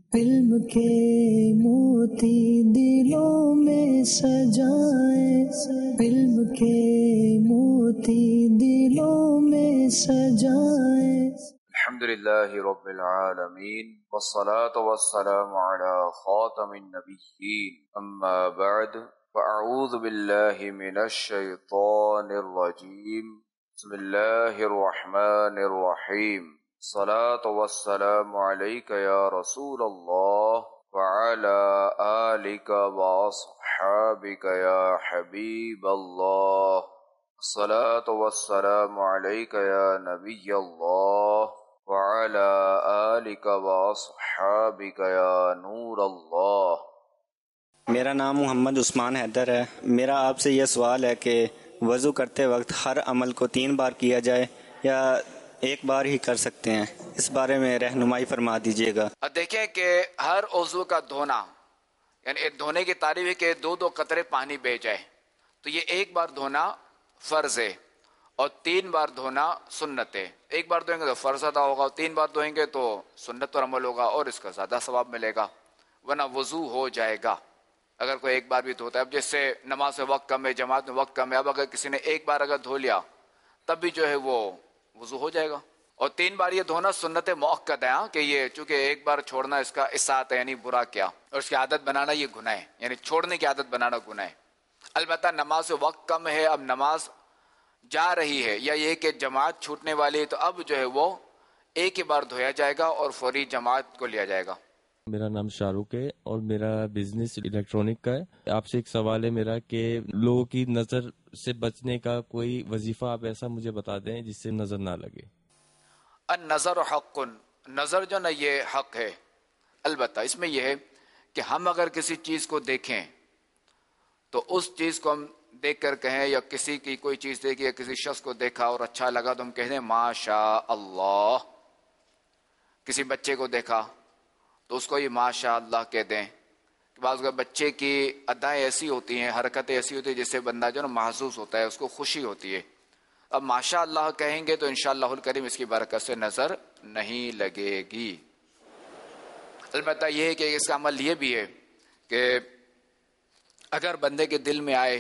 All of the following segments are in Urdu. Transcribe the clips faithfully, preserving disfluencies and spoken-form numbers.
علم کے موتی دلوں میں سجائے، علم کے موتی دلوں میں سجائے۔ الحمد للہ رب العالمین والصلاة والسلام علی خاتم النبیین، اما بعد فاعوذ باللہ من الشیطان الرجیم، بسم اللہ الرحمن الرحیم، الصلاة والسلام علیک یا رسول اللہ وعلی آلک واصحابک یا حبیب اللہ، الصلاة والسلام علیک یا نبی اللہ وعلی آلک واصحابک یا نور اللہ۔ میرا نام محمد عثمان حیدر ہے۔ میرا آپ سے یہ سوال ہے کہ وضو کرتے وقت ہر عمل کو تین بار کیا جائے یا ایک بار ہی کر سکتے ہیں؟ اس بارے میں رہنمائی فرما دیجیے گا۔ دیکھیں کہ ہر عضو کا دھونا، یعنی دھونے کی تعریف ہے کہ دو دو قطرے پانی بہ جائے، تو یہ ایک بار دھونا فرض ہے اور تین بار دھونا سنت ہے۔ ایک بار دھوئیں گے تو فرض ادا ہوگا، تین بار دھوئیں گے تو سنت پر عمل ہوگا اور اس کا زیادہ ثواب ملے گا، ورنہ وضو ہو جائے گا اگر کوئی ایک بار بھی دھوتا ہے۔ اب جس سے نماز میں وقت کم ہے، جماعت میں وقت کم ہے، اب اگر کسی نے ایک بار اگر دھو لیا تب بھی جو ہے وہ وضو ہو جائے گا۔ اور تین بار یہ دھونا سنت مؤکد ہے، کہ یہ چونکہ ایک بار چھوڑنا اس کا اسات ہے، یعنی برا کیا، اور اس کی عادت بنانا یہ گناہ ہے، یعنی چھوڑنے کی عادت بنانا گناہ ہے۔ البتہ نماز میں وقت کم ہے، اب نماز جا رہی ہے یا یہ کہ جماعت چھوٹنے والی ہے، تو اب جو ہے وہ ایک ہی بار دھویا جائے گا اور فوری جماعت کو لیا جائے گا۔ میرا نام شاہ رخ ہے اور میرا بزنس الیکٹرانک کا ہے۔ آپ سے ایک سوال ہے میرا کہ لوگوں کی نظر سے بچنے کا کوئی وظیفہ آپ ایسا مجھے بتا دیں جس سے نظر نہ لگے۔ النظر حق، نظر جو نا یہ حق ہے، البتہ اس میں یہ ہے کہ ہم اگر کسی چیز کو دیکھیں تو اس چیز کو ہم دیکھ کر کہیں، یا کسی کی کوئی چیز دیکھی یا کسی شخص کو دیکھا اور اچھا لگا تو ہم کہہ دیں ما شاء اللہ۔ کسی بچے کو دیکھا تو اس کو یہ ما شاء اللہ کہہ دیں۔ بعض اوقات بچے کی ادائیں ایسی ہوتی ہیں، حرکتیں ایسی ہوتی ہیں جس سے بندہ جو نا محسوس ہوتا ہے، اس کو خوشی ہوتی ہے۔ اب ماشاء اللہ کہیں گے تو انشاءاللہ الکریم اس کی برکت سے نظر نہیں لگے گی۔ البتہ یہ ہے کہ اس کا عمل یہ بھی ہے کہ اگر بندے کے دل میں آئے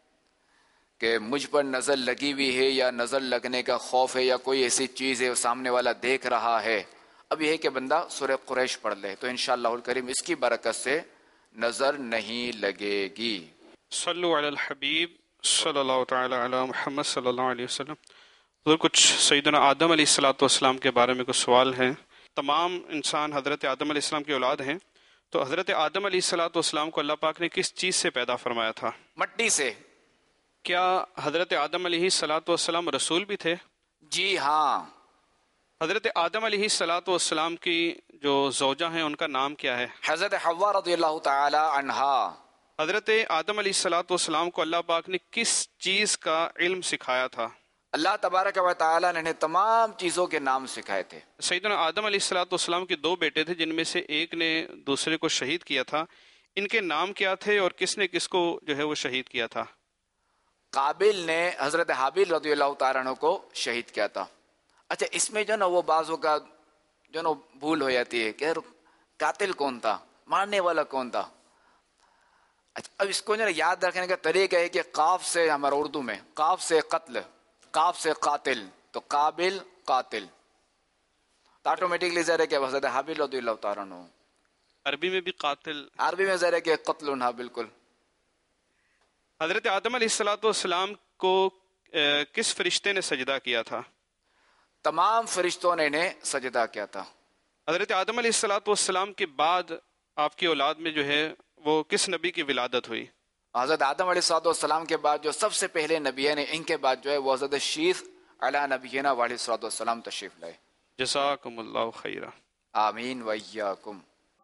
کہ مجھ پر نظر لگی ہوئی ہے یا نظر لگنے کا خوف ہے یا کوئی ایسی چیز ہے سامنے والا دیکھ رہا ہے، اب یہ ہے کہ بندہ سورہ قریش پڑھ لے تو انشاءاللہ الکریم اس کی برکت سے نظر نہیں لگے گی۔ صلو علی الحبیب صلی اللہ تعالی علی محمد صلی اللہ علیہ وسلم۔ حضور کچھ سیدنا آدم علیہ الصلوۃ والسلام کے بارے میں کچھ سوال ہیں۔ تمام انسان حضرت آدم علیہ السلام کی اولاد ہیں، تو حضرت آدم علیہ الصلوۃ والسلام کو اللہ پاک نے کس چیز سے پیدا فرمایا تھا؟ مٹی سے۔ کیا حضرت آدم علیہ الصلوۃ والسلام رسول بھی تھے؟ جی ہاں۔ حضرت آدم علیہ الصلوۃ والسلام کی جو زوجہ ہیں ان کا نام کیا ہے؟ حضرت حوا رضی اللہ تعالی عنہا۔ حضرت آدم علیہ الصلوۃ والسلام کو اللہ پاک نے کس چیز کا علم سکھایا تھا؟ اللہ تبارک و تعالی نے تمام چیزوں کے نام سکھائے تھے۔ سیدنا آدم علیہ الصلوۃ والسلام کے دو بیٹے تھے جن میں سے ایک نے دوسرے کو شہید کیا تھا، ان کے نام کیا تھے اور کس نے کس کو جو ہے وہ شہید کیا تھا؟ قابل نے حضرت حابیل رضی اللہ تعالیٰ عنہ کو شہید کیا تھا۔ اچھا اس میں جو نا وہ بعضوں کا جو نا بھول ہو جاتی ہے کہ قاتل کون تھا، مارنے والا کون تھا۔ اچھا اب اس کو جو نا یاد رکھنے کا طریقہ ہے کہ قاف سے، ہمارا اردو میں قاف سے قتل، قاف سے قاتل، تو قابل قاتل، تو آٹومیٹکلی ظاہر ہے کہ حضرت حابیل رضی اللہ تعالیٰ عنہ۔ عربی میں بھی قاتل، عربی میں ظاہر ہے کہ قتل انہا، بالکل۔ حضرت آدم علیہ الصلوۃ والسلام کو کس فرشتے نے سجدہ کیا تھا؟ تمام فرشتوں نے انہیں سجدہ کیا تھا۔ حضرت آدم علیہ الصلوۃ والسلام کے بعد آپ کی اولاد میں جو ہے وہ کس نبی کی ولادت ہوئی؟ حضرت آدم علیہ الصلوۃ والسلام کے بعد جو سب سے پہلے نبی ہیں، ان کے بعد جو ہے وہ حضرت شیخ علی نبینا علیہ الصلوۃ والسلام تشریف لائے۔ جزاکم اللہ خیرہ۔ آمین و ایاکم۔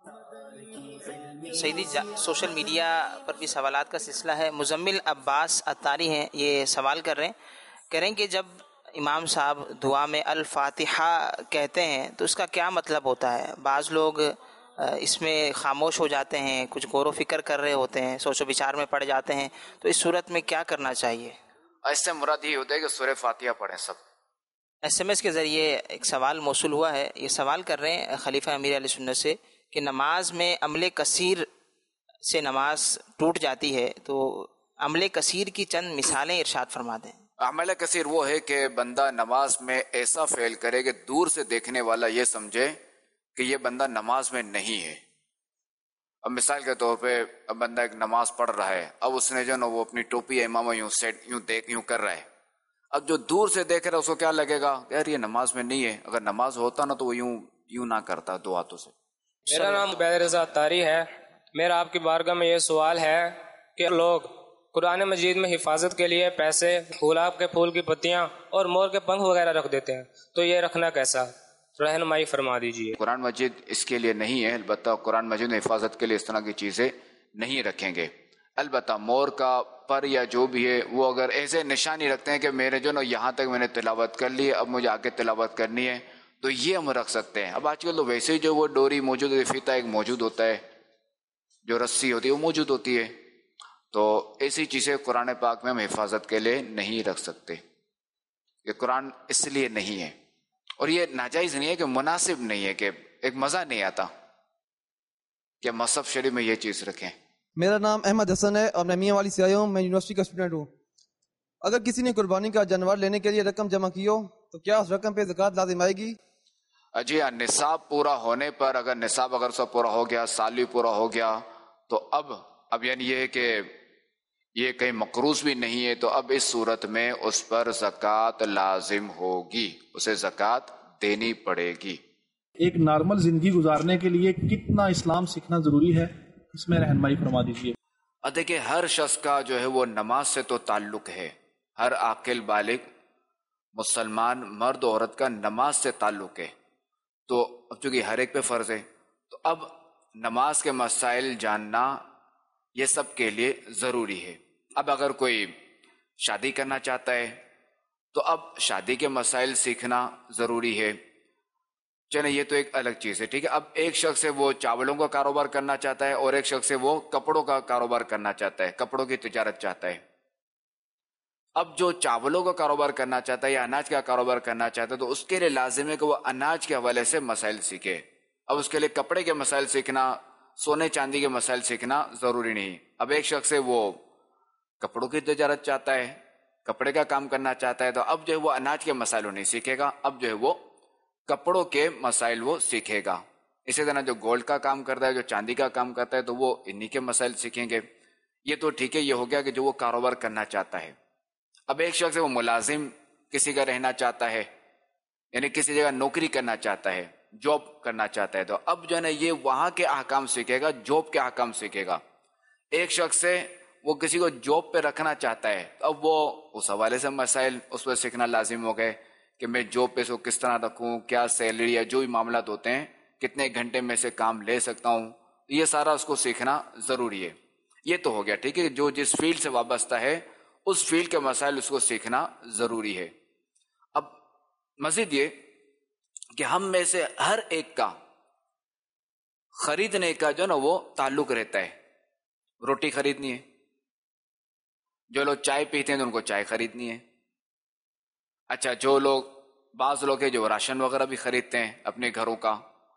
سیدی سوشل میڈیا پر بھی سوالات کا سلسلہ ہے۔ مزمل عباس اتاری ہیں، یہ سوال کر رہے ہیں، کہہ رہے ہیں کہ جب امام صاحب دعا میں الفاتحہ کہتے ہیں تو اس کا کیا مطلب ہوتا ہے؟ بعض لوگ اس میں خاموش ہو جاتے ہیں، کچھ غور و فکر کر رہے ہوتے ہیں، سوچ و بچار میں پڑ جاتے ہیں، تو اس صورت میں کیا کرنا چاہیے؟ اس سے مراد یہ ہوتا ہے کہ سورہ فاتحہ پڑھیں سب۔ ایس ایم ایس کے ذریعے ایک سوال موصول ہوا ہے، یہ سوال کر رہے ہیں خلیفہ امیر علیہ سنت سے کہ نماز میں عمل کثیر سے نماز ٹوٹ جاتی ہے، تو عمل کثیر کی چند مثالیں ارشاد فرما دیں۔ عمل کثیر وہ ہے کہ بندہ نماز میں ایسا فعل کرے کہ دور سے دیکھنے والا یہ سمجھے کہ یہ بندہ نماز میں نہیں ہے۔ اب مثال کے طور پہ اب بندہ ایک نماز پڑھ رہا ہے، اب اس نے جو نا وہ اپنی ٹوپی یا امامہ یوں سیٹ یوں دیکھ یوں کر رہا ہے، اب جو دور سے دیکھ رہا ہے اس کو کیا لگے گا، یار یہ نماز میں نہیں ہے۔ اگر نماز ہوتا نا تو وہ یوں یوں نہ کرتا دو ہاتھوں سے۔ میرا نام عبید رضا اتاری ہے۔ میرا آپ کی بارگاہ میں یہ سوال ہے کہ لوگ قرآن مجید میں حفاظت کے لیے پیسے، گلاب کے پھول کی پتیاں اور مور کے پنکھ وغیرہ رکھ دیتے ہیں، تو یہ رکھنا کیسا؟ رہنمائی فرما دیجیے۔ قرآن مجید اس کے لیے نہیں ہے، البتہ قرآن مجید میں حفاظت کے لیے اس طرح کی چیزیں نہیں رکھیں گے۔ البتہ مور کا پر یا جو بھی ہے وہ اگر ایسے نشانی رکھتے ہیں کہ میرے جو نا یہاں تک میں نے تلاوت کر لی، اب مجھے آگے تلاوت کرنی ہے، تو یہ ہم رکھ سکتے ہیں۔ اب آج کل تو ویسے ہی جو وہ ڈوری موجود ہے، فیتا ایک موجود ہوتا ہے، جو رسی ہوتی ہے وہ موجود ہوتی ہے، تو ایسی چیزیں قرآن پاک میں ہم حفاظت کے لیے نہیں رکھ سکتے۔ یہ قرآن اس لیے نہیں ہے، اور یہ ناجائز نہیں ہے کہ مناسب نہیں ہے، کہ ایک مزہ نہیں آتا کہ مصحف شریف میں یہ چیز رکھیں۔ میرا نام احمد حسن ہے اور میں میاں والی سے آیا ہوں، میں یونیورسٹی کا اسٹوڈنٹ ہوں۔ اگر کسی نے قربانی کا جانور لینے کے لیے رقم جمع کی ہو تو کیا اس رقم پہ زکوٰۃ لازم آئے گی؟ جی ہاں، نصاب پورا ہونے پر، اگر نصاب اگر سب پورا ہو گیا، سال بھی پورا ہو گیا، تو اب اب یعنی یہ ہے کہ یہ کہیں مقروض بھی نہیں ہے، تو اب اس صورت میں اس پر زکوٰۃ لازم ہوگی، اسے زکوٰۃ دینی پڑے گی۔ ایک نارمل زندگی گزارنے کے لیے کتنا اسلام سیکھنا ضروری ہے، اس میں رہنمائی فرما دیجیے۔ اور دیکھیں، ہر شخص کا جو ہے وہ نماز سے تو تعلق ہے، ہر عاقل بالغ مسلمان مرد و عورت کا نماز سے تعلق ہے، تو اب چونکہ ہر ایک پہ فرض ہے، تو اب نماز کے مسائل جاننا یہ سب کے لیے ضروری ہے۔ اب اگر کوئی شادی کرنا چاہتا ہے تو اب شادی کے مسائل سیکھنا ضروری ہے، چلیں یہ تو ایک الگ چیز ہے، ٹھیک ہے۔ اب ایک شخص ہے وہ چاولوں کا کاروبار کرنا چاہتا ہے، اور ایک شخص ہے وہ کپڑوں کا کاروبار کرنا چاہتا ہے، کپڑوں کی تجارت چاہتا ہے۔ اب جو چاولوں کا کاروبار کرنا چاہتا ہے یا اناج کا کاروبار کرنا چاہتا ہے، تو اس کے لیے لازم ہے کہ وہ اناج کے حوالے سے مسائل سیکھے۔ اب اس کے لیے کپڑے کے مسائل سیکھنا، سونے چاندی کے مسائل سیکھنا ضروری نہیں۔ اب ایک شخص ہے وہ کپڑوں کی تجارت چاہتا ہے، کپڑے کا کام کرنا چاہتا ہے، تو اب جو ہے وہ اناج کے مسائل نہیں سیکھے گا، اب جو ہے وہ کپڑوں کے مسائل وہ سیکھے گا۔ اسی طرح جو گولڈ کا کام کرتا ہے، جو چاندی کا کام کرتا ہے، تو وہ انہی کے مسائل سیکھیں گے۔ یہ تو ٹھیک ہے، یہ ہو گیا کہ جو وہ کاروبار کرنا چاہتا ہے۔ اب ایک شخص ہے وہ ملازم کسی کا رہنا چاہتا ہے، یعنی کسی جگہ نوکری کرنا چاہتا ہے، جاب کرنا چاہتا ہے، تو اب جو ہے نا یہ وہاں کے احکام سیکھے گا، جاب کے احکام سیکھے گا۔ ایک شخص ہے وہ کسی کو جاب پہ رکھنا چاہتا ہے، تو اب وہ اس حوالے سے مسائل اس پہ سیکھنا لازم ہو گئے کہ میں جاب پہ اس کو کس طرح رکھوں، کیا سیلری یا جو بھی معاملات ہوتے ہیں، کتنے گھنٹے میں سے کام لے سکتا ہوں، یہ سارا اس کو سیکھنا ضروری ہے۔ یہ تو ہو گیا، ٹھیک ہے، جو جس فیلڈ سے وابستہ ہے اس فیلڈ کے مسائل اس کو سیکھنا ضروری ہے۔ اب مزید یہ کہ ہم میں سے ہر ایک کا خریدنے کا جو نا وہ تعلق رہتا ہے۔ روٹی خریدنی ہے، جو لوگ چائے پیتے ہیں تو ان کو چائے خریدنی ہے۔ اچھا، جو لوگ بعض لوگ ہیں جو راشن وغیرہ بھی خریدتے ہیں اپنے گھروں کا،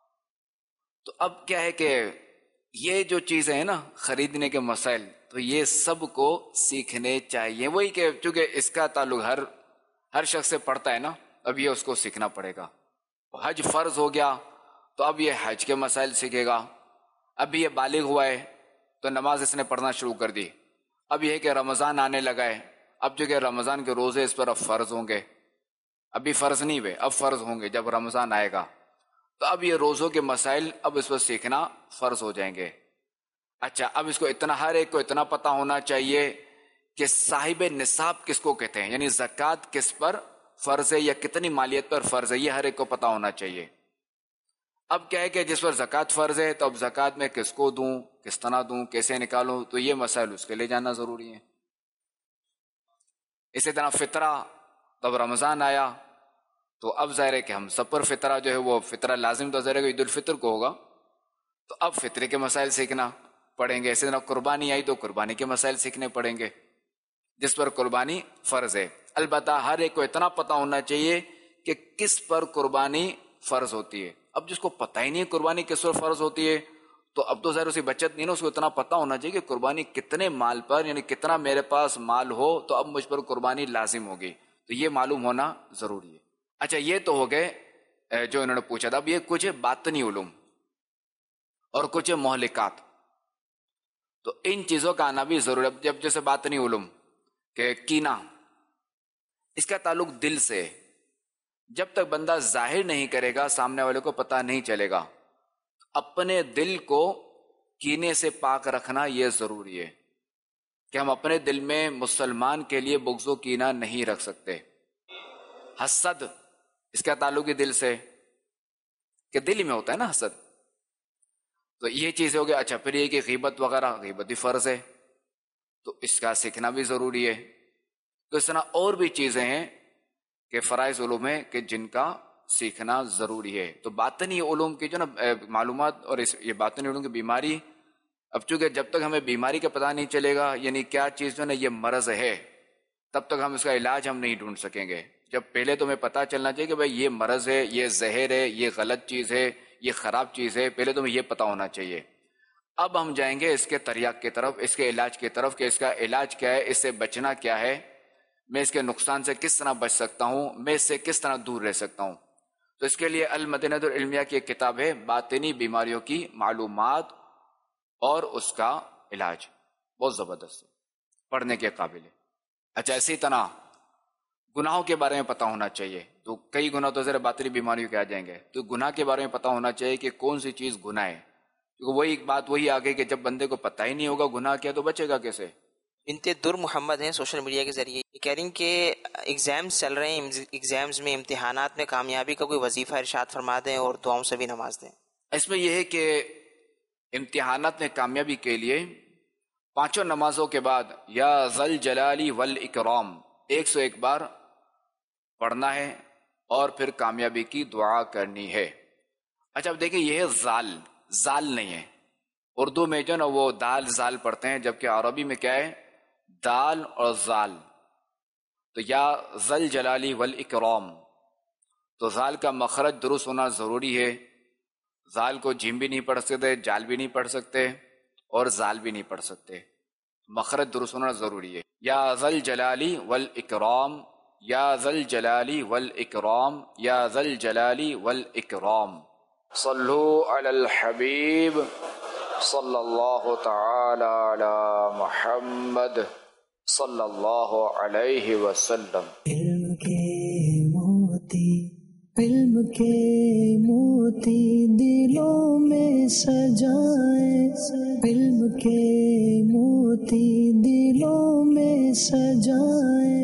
تو اب کیا ہے کہ یہ جو چیزیں ہیں نا خریدنے کے مسائل، تو یہ سب کو سیکھنے چاہیے۔ وہی کہ چونکہ اس کا تعلق ہر ہر شخص سے پڑتا ہے نا، اب یہ اس کو سیکھنا پڑے گا۔ حج فرض ہو گیا تو اب یہ حج کے مسائل سیکھے گا۔ اب یہ بالغ ہوا ہے تو نماز اس نے پڑھنا شروع کر دی۔ اب یہ کہ رمضان آنے لگا ہے، اب جو کہ رمضان کے روزے اس پر اب فرض ہوں گے، ابھی فرض نہیں ہوئے، اب فرض ہوں گے جب رمضان آئے گا، تو اب یہ روزوں کے مسائل اب اس پر سیکھنا فرض ہو جائیں گے۔ اچھا، اب اس کو اتنا ہر ایک کو اتنا پتہ ہونا چاہیے کہ صاحب نصاب کس کو کہتے ہیں، یعنی زکوٰۃ کس پر فرض ہے یا کتنی مالیت پر فرض ہے، یہ ہر ایک کو پتہ ہونا چاہیے۔ اب کیا ہے کہ جس پر زکوٰۃ فرض ہے تو اب زکوٰۃ میں کس کو دوں، کس طرح دوں، کیسے نکالوں، تو یہ مسائل اس کے لیے جاننا ضروری ہے۔ اسی طرح فطرہ، تب رمضان آیا تو اب ظاہر ہے کہ ہم سب پر فطرہ جو ہے وہ فطرہ لازم تو ظاہر ہے کہ عید الفطر کو ہوگا، تو اب فطرے کے مسائل سیکھنا پڑیں گے۔ اسی طرح قربانی آئی تو قربانی کے مسائل سیکھنے پڑیں گے، جس پر قربانی فرض ہے۔ البتہ ہر ایک کو اتنا پتہ ہونا چاہیے کہ کس پر قربانی فرض ہوتی ہے۔ اب جس کو پتہ ہی نہیں قربانی کس وقت فرض ہوتی ہے تو اب تو ظاہر اسی بچت نہیں نا، اس کو اتنا پتہ ہونا چاہیے کہ قربانی کتنے مال پر، یعنی کتنا میرے پاس مال ہو تو اب مجھ پر قربانی لازم ہوگی، تو یہ معلوم ہونا ضروری ہے۔ اچھا یہ تو ہو گئے جو انہوں نے پوچھا تھا۔ اب یہ کچھ باطنی علوم اور کچھ مہلکات، تو ان چیزوں کا آنا بھی ضروری ہے۔ جب جیسے باطنی علوم کہ کینہ، اس کا تعلق دل سے، جب تک بندہ ظاہر نہیں کرے گا سامنے والے کو پتہ نہیں چلے گا، اپنے دل کو کینے سے پاک رکھنا یہ ضروری ہے کہ ہم اپنے دل میں مسلمان کے لیے بغض و کینہ نہیں رکھ سکتے۔ حسد، اس کا تعلق ہی دل سے، کہ دل میں ہوتا ہے نا حسد، تو یہ چیز ہو گیا۔ اچھا پھر یہ کہ غیبت وغیرہ، غیبت بھی فرض ہے تو اس کا سیکھنا بھی ضروری ہے۔ تو اس طرح اور بھی چیزیں ہیں کہ فرائض علوم ہیں کہ جن کا سیکھنا ضروری ہے۔ تو باطنی علوم کی جو نا معلومات اور اس یہ باطنی علوم کی بیماری، اب چونکہ جب تک ہمیں بیماری کا پتہ نہیں چلے گا، یعنی کیا چیز جو نا یہ مرض ہے، تب تک ہم اس کا علاج ہم نہیں ڈھونڈ سکیں گے۔ جب پہلے تو ہمیں پتہ چلنا چاہیے کہ بھائی یہ مرض ہے، یہ زہر ہے، یہ غلط چیز ہے، یہ خراب چیز ہے، پہلے تو ہمیں یہ پتہ ہونا چاہیے۔ اب ہم جائیں گے اس کے تریاق کی طرف، اس کے علاج کی طرف کہ اس کا علاج کیا ہے، اس سے بچنا کیا ہے، میں اس کے نقصان سے کس طرح بچ سکتا ہوں، میں اس سے کس طرح دور رہ سکتا ہوں۔ تو اس کے لیے المدینہ العلمیہ کی ایک کتاب ہے، باطنی بیماریوں کی معلومات اور اس کا علاج، بہت زبردست ہے، پڑھنے کے قابل ہے۔ اچھا اسی طرح گناہوں کے بارے میں پتہ ہونا چاہیے، تو کئی گناہ تو ذرا باطنی بیماریوں کے آ جائیں گے، تو گناہ کے بارے میں پتہ ہونا چاہیے کہ کون سی چیز گناہ ہے، کیونکہ وہی بات وہی آ گئی کہ جب بندے کو پتہ ہی نہیں ہوگا گناہ کیا تو بچے گا کیسے۔ بنت در محمد ہیں سوشل میڈیا کے ذریعے یہ کہہ رہی ہیں کہ ایگزامز چل رہے ہیں، ایگزامز میں امتحانات میں کامیابی کا کوئی وظیفہ ارشاد فرما دیں اور دعاؤں سے بھی نواز دیں۔ اس میں یہ ہے کہ امتحانات میں کامیابی کے لیے پانچوں نمازوں کے بعد یا ذل جلالی والاکرام ایک سو ایک بار پڑھنا ہے اور پھر کامیابی کی دعا کرنی ہے۔ اچھا اب دیکھیں یہ ہے زال، زال نہیں ہے، اردو میں جو نا وہ دال زال پڑھتے ہیں، جبکہ عربی میں کیا ہے دال اور زال۔ تو یا ذل جلالی والاکرام، تو زال کا مخرج درست ہونا ضروری ہے، زال کو جیم بھی نہیں پڑھ سکتے، جال بھی نہیں پڑھ سکتے اور زال بھی نہیں پڑھ سکتے، مخرج درست ہونا ضروری ہے۔ یا ذل جلالی والاکرام، یا ذل جلالی والاکرام، یا ذل جلالی والاکرام۔ صلو علی الحبیب صلی اللہ تعالی علی محمد صلی اللہ علیہ وسلم۔ علم کے موتی، علم کے موتی دلوں میں سجائے، علم کے موتی دلوں میں سجائے،